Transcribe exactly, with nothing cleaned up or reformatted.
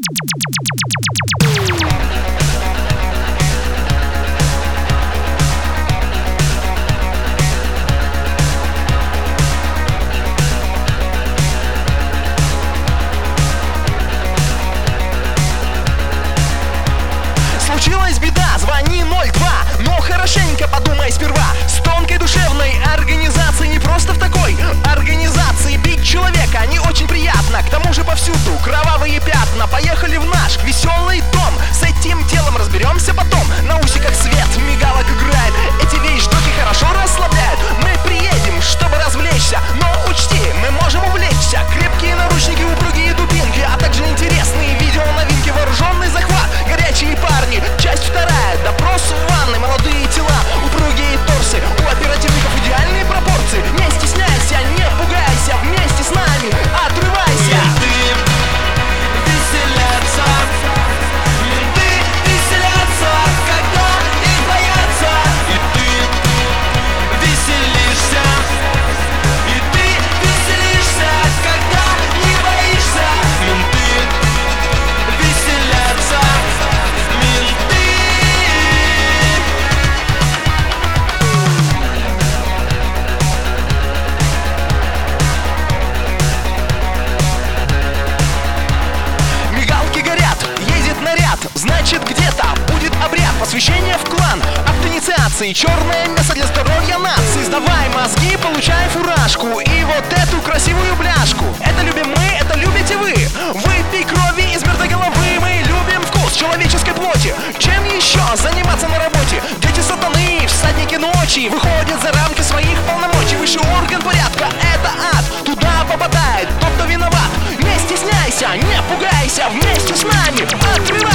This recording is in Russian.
Случилась беда, звони ноль два, но хорошенько подумай сперва. С тонкой душевной организацией, не просто в такой организации бить человека не очень приятно. К тому же повсюду кровавые пятна. Поехали в наш веселый дом, с этим делом разберемся потом. На усиках свет мигалок играет, эти вещдоки хорошо расслабляют. Мы приедем, чтобы развлечься, но учти, мы можем увлечься. Крепкие наручники, упругие дубинки, а также интересные видео-новинки. Вооруженный захват, горячие парни. Часть вторая, допрос в ванной. Молодые тела, упругие торсы, у оперативников идеальные пропорции. Не стесняйся, не пугайся, вместе с нами отрывайся. Менты веселятся, менты веселятся, когда их боятся. И ты веселишься, и ты веселишься, когда не боишься. Менты веселятся, менты. Мигалки горят, едет наряд, значит где-то будет обряд посвящения в клан, акт инициации, черное мясо для здоровья нации. Сдавай мозги, получай фуражку и вот эту красивую бляшку. Это любим мы, это любите вы. Выпей крови из мертвой головы. Мы любим вкус человеческой плоти. Чем еще заниматься на работе? Дети сатаны, всадники ночи, выходят за рамки своих полномочий. Высший орган порядка — это ад. Туда попадает тот, кто виноват. Не стесняйся, не пугайся, вместе с нами отрывайся.